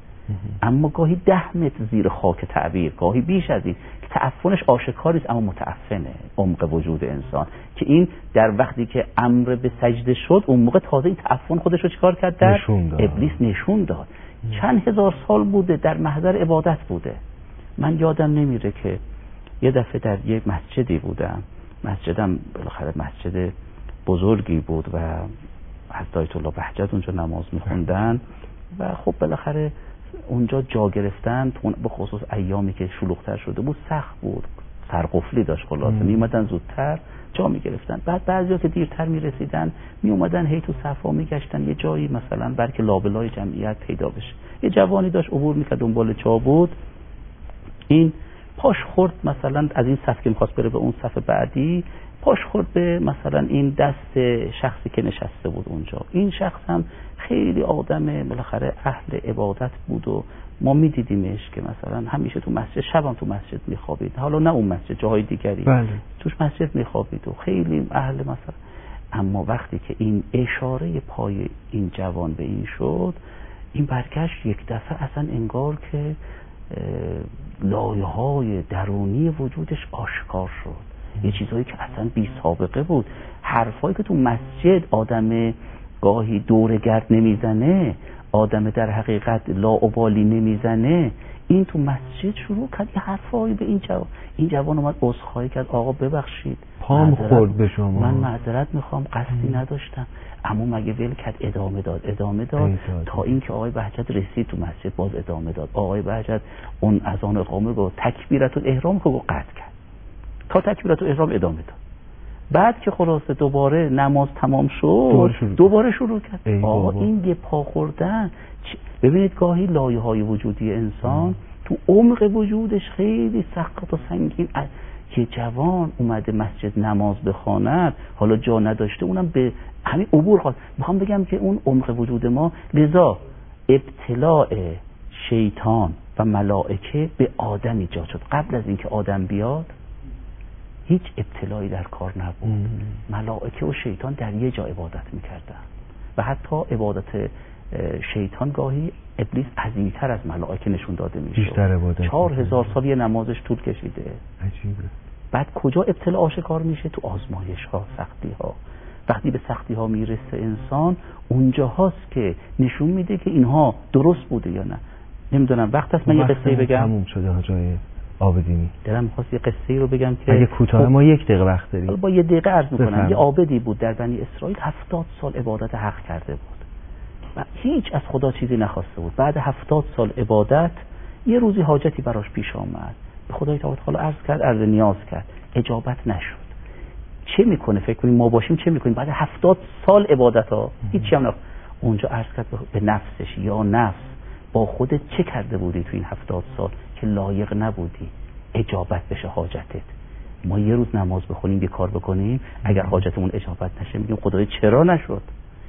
اما گاهی 10 متر زیر خاک تعبیر، گاهی بیش از این، تعفنش آشکار است اما متعفنه عمق وجود انسان، که این در وقتی که امر به سجده شد اون موقع تازه این تعفن خودش رو چیکار کرد؟ در ابلیس نشون داد. چند هزار سال بوده در محضر عبادت بوده. من یادم نمیره که یه دفعه در یک مسجدی بودم، مسجدم بالاخره مسجد بزرگی بود و حضرت آیت الله بهجت اونجا نماز میخوندن و خب بالاخره اونجا جا گرفتن به خصوص ایامی که شلوغ‌تر شده بود سخت بود، سرقفلی داشت، خلاصه میومدن زودتر جا میگرفتن. بعد بعضیا که دیرتر میرسیدن میومدن هی تو صفا میگشتن یه جایی مثلا بلکه لابلای جمعیت پیدا بشه. یه جوانی داشت عبور میکرد دنبال چا بود، این پاش خورد مثلا از این صف که میخواست بره به اون صف بعدی، پاش خورد به مثلا این دست شخصی که نشسته بود اونجا. این شخص هم خیلی آدم بالاخره اهل عبادت بود و ما میدیدیمش که مثلا همیشه تو مسجد، شبم تو مسجد میخوابید، حالا نه اون مسجد، جاهای دیگری بله. توش مسجد میخوابید و خیلی اهل مثلا. اما وقتی که این اشاره پای این جوان به این شد، این برگشت یک دفعه اصلا انگار که لایه‌های درونی وجودش آشکار شد. یه چیزایی که اصلا بی سابقه بود، حرفایی که تو مسجد آدم گاهی دورگرد نمیزنه، آدم در حقیقت لاابالی نمیزنه، این تو مسجد شروع کرد یه حرفایی به این جوان اومد عذرخواهی کرد، آقا ببخشید پام خورد به شما، من معذرت میخوام، قصدی نداشتم. اما مگه ول کرد ادامه داد تا اینکه آقای بهجت رسید تو مسجد، باز ادامه داد. آقای بهجت اون اذان اقامه رو تکبیرت الاحرام رو قطع کرد تا تکبیرت الاحرام ادامه داد. بعد که خلاصه دوباره نماز تمام شد دوباره شروع کرد. آقا این یه پا خوردن. ببینید گاهی لایه های وجودی انسان تو عمق وجودش خیلی سخت و سنگین. که جوان اومده مسجد نماز بخواند، حالا جا نداشته، اونم به همین عبور خواست. میخوام بگم که اون عمق وجود ما، لذا ابتلاع شیطان و ملائکه به آدم ایجاد شد. قبل از اینکه آدم بیاد هیچ ابتلایی در کار نبود. ملائکه و شیطان در یه جا عبادت میکردن و حتی عبادت شیطان گاهی ابلیس عظیم‌تر از ملائکه نشون داده میشه. بیشتر عبادت 4000 سال یه نمازش طول کشیده. عجیبه. بعد کجا ابتلا آشکار میشه؟ تو آزمایش ها، سختی ها. وقتی به سختی ها میرسه انسان، اونجا هاست که نشون میده که اینها درست بوده یا نه. نمیدونم وقت هست من یه قصه بگم؟ تموم شده حاجای عابدینی. دلم می‌خواست یه قصه‌ای رو بگم که اگه کوتاه ما 1 دقیقه وقت داریم. با 1 دقیقه عرض می‌کنم. یه عابدی بود در بنی اسرائیل، 70 سال عبادت حق کرده بود و هیچ از خدا چیزی نخواسته بود. بعد 70 سال عبادت یه روزی حاجتی براش پیش آمد، به خدای تعالی عرض کرد، عرض نیاز کرد، اجابت نشد. چه میکنه؟ فکر کنیم ما باشیم چه میکنیم بعد 70 سال عبادت ها؟ هیچی هم اونجا عرض کرد به نفسش، یا نفس با خودت چه کرده بودی تو این 70 سال که لایق نبودی اجابت بشه حاجتت؟ ما یه روز نماز بخونیم، یه کار بکنیم، اگر حاجتمون اجابت نشه میگیم خدای چرا نشد؟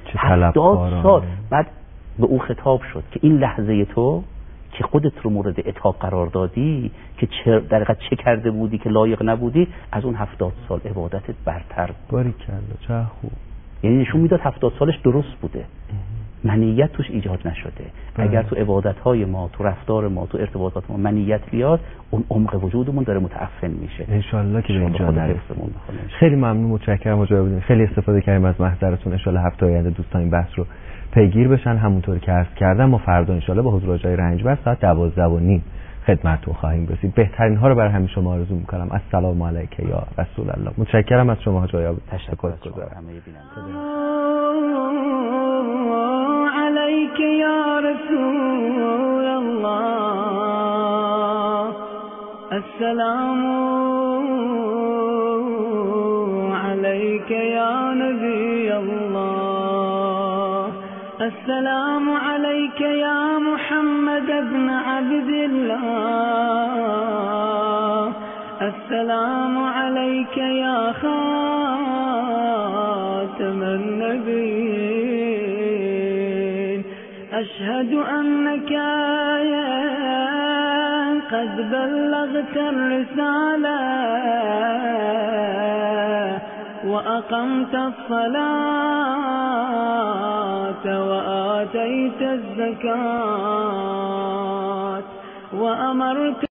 70 سال بعد به او خطاب شد که این لحظه تو که خودت رو مورد عتاب قرار دادی که در حقیقت چه کرده بودی که لایق نبودی، از اون 70 سال عبادتت برتر بود. باریکلا، چه خوب. یعنی نشون میداد 70 سالش درست بوده. منیت توش ایجاد نشده. اگر تو عبادت‌های ما، تو رفتار ما، تو ارتباطات ما منیت بیاد، اون عمق وجودمون داره متعفن میشه. انشالله که به اینجا نرسیم. خیلی ممنون، متشکرم حاج آقا. خیلی استفاده کردیم از محضرتون. انشالله هفته آینده دوستان این بحث رو پیگیر بشن. همونطور که عرض کردم ما فردا انشالله با حضور آقای رنجبر ساعت 12:30 خدمتتون خواهیم رسید. بهترین ها رو برای همه شما آرزو می‌کنم. السلام علیک یا رسول الله. متشکرم از شما حاج آقا. تشکر گذارم. عليك يا رسول الله السلام عليك يا نبي الله السلام عليك يا محمد بن عبد الله السلام عليك يا خاتم النبيين أشهد أنك قد بلغت الرسالة وأقمت الصلاة وآتيت الزكاة وأمرت